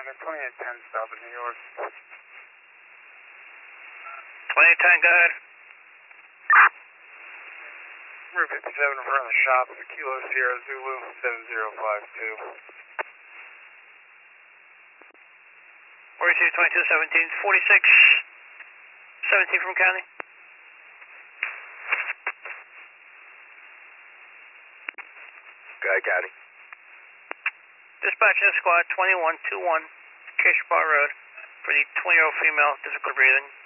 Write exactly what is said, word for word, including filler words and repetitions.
Commander, twenty-eight ten stop in New York. twenty-eight ten, go ahead. Route fifty-seven in front of the shop, Kilo Sierra Zulu seven zero five two. forty-two twenty-two seventeen, forty-six seventeen from county. Go ahead, County. Dispatch squad twenty-one twenty-one, Cashbar Road, for the twenty-year-old female, difficult breathing.